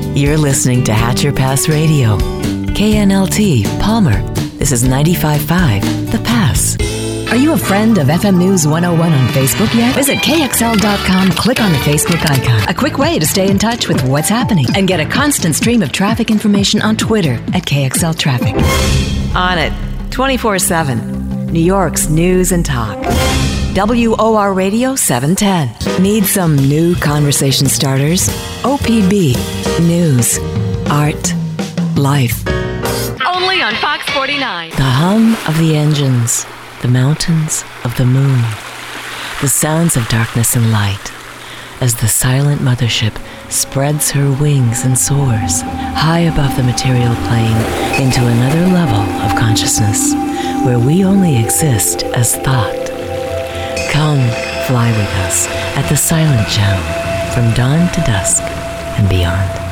You're listening to Hatcher Pass Radio. KNLT, Palmer. This is 95.5, The Pass. Are you a friend of FM News 101 on Facebook yet? Visit KXL.com, click on the Facebook icon. A quick way to stay in touch with what's happening and get a constant stream of traffic information on Twitter at KXL Traffic. On it, 24/7. New York's news and talk. WOR Radio 710. Need some new conversation starters? OPB. News. Art. Life. Only on Fox 49. The hum of the engines. The mountains of the moon. The sounds of darkness and light. As the silent mothership spreads her wings and soars high above the material plane into another level of consciousness, where we only exist as thought. Come, fly with us at the Silent Gem, from dawn to dusk and beyond.